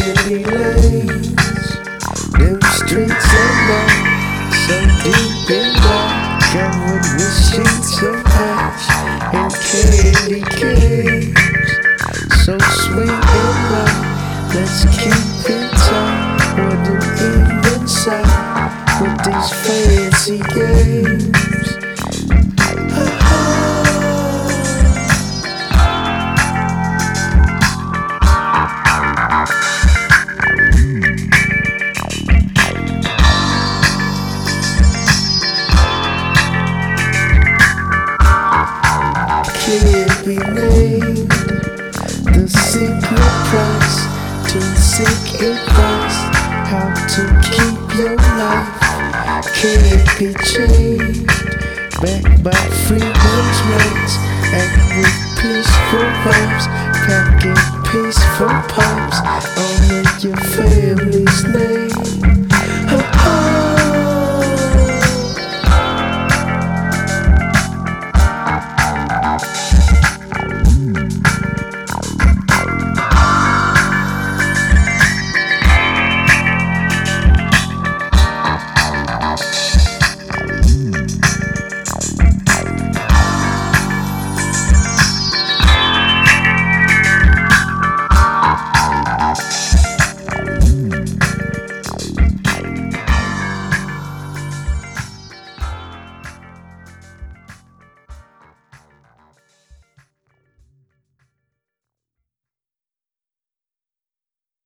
candy lanes. Them streets are mine, so deep in dark, covered with sheets of ash and candy canes. So sweet and right, let's keep it tight. What an end inside with these fancy games. Can't be named. The secret price to seek advice. How to keep your life can't be changed. Backed by freedom's rights, act with peaceful vibes, packing peaceful pipes. Honor your family's name.